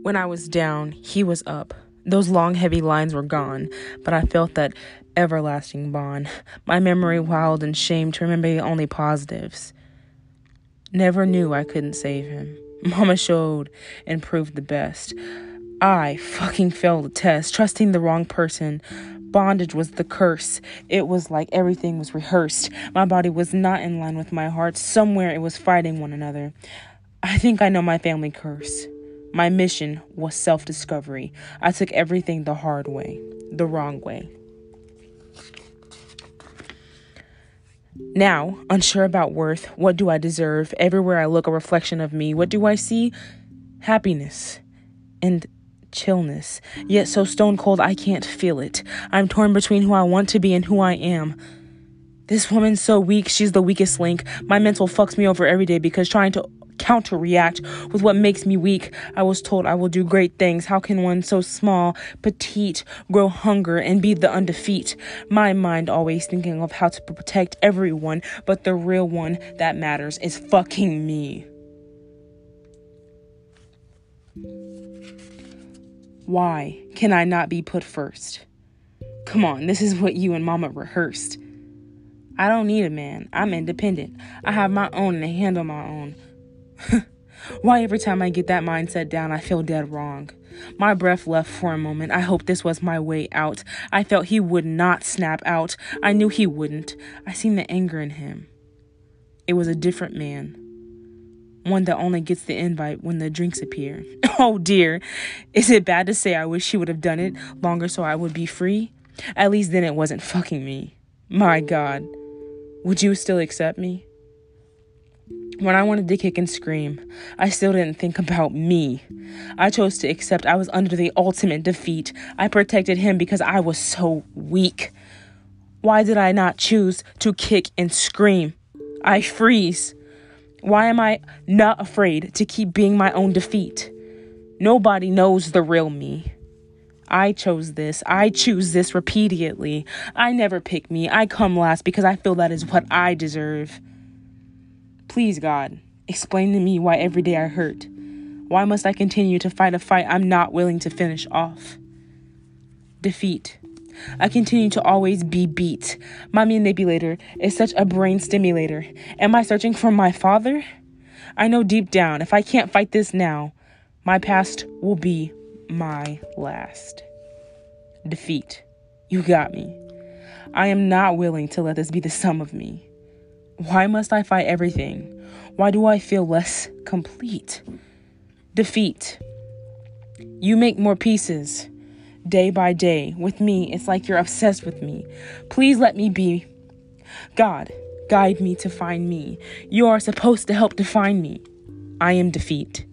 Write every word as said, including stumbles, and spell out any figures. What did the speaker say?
When I was down, he was up. Those long, heavy lines were gone, but I felt that everlasting bond. My memory wild and shamed to remember the only positives. Never knew I couldn't save him. Mama showed and proved the best. I fucking failed the test, trusting the wrong person. Bondage was the curse. It was like everything was rehearsed. My body was not in line with my heart. Somewhere it was fighting one another. I think I know my family curse. My mission was self-discovery. I took everything the hard way, the wrong way. Now, unsure about worth, what do I deserve? Everywhere I look, a reflection of me. What do I see? Happiness and chillness. Yet so stone cold I can't feel it. I'm torn between who I want to be and who I am. This woman's so weak, she's the weakest link. My mental fucks me over every day because trying to counter-react with what makes me weak. I was told I will do great things. How can one so small, petite, grow hunger and be the undefeat? My mind always thinking of how to protect everyone, but the real one that matters is fucking me. Why can I not be put first? Come on, this is what you and mama rehearsed. I don't need a man. I'm independent. I have my own and I handle my own. Why every time I get that mindset down, I feel dead wrong? My breath left for a moment. I hoped this was my way out. I felt he would not snap out. I knew he wouldn't. I seen the anger in him. It was a different man. One that only gets the invite when the drinks appear. Oh dear. Is it bad to say I wish he would have done it longer so I would be free? At least then it wasn't fucking me. My God. Would you still accept me? When I wanted to kick and scream, I still didn't think about me. I chose to accept I was under the ultimate defeat. I protected him because I was so weak. Why did I not choose to kick and scream? I freeze. Why am I not afraid to keep being my own defeat? Nobody knows the real me. I chose this. I choose this repeatedly. I never pick me. I come last because I feel that is what I deserve. Please, God, explain to me why every day I hurt. Why must I continue to fight a fight I'm not willing to finish off? Defeat. I continue to always be beat. My manipulator is such a brain stimulator. Am I searching for my father? I know deep down, if I can't fight this now, my past will be my last. Defeat. You got me. I am not willing to let this be the sum of me. Why must I fight everything? Why do I feel less complete? Defeat. You make more pieces day by day. With me, it's like you're obsessed with me. Please let me be. God, guide me to find me. You are supposed to help define me. I am defeat.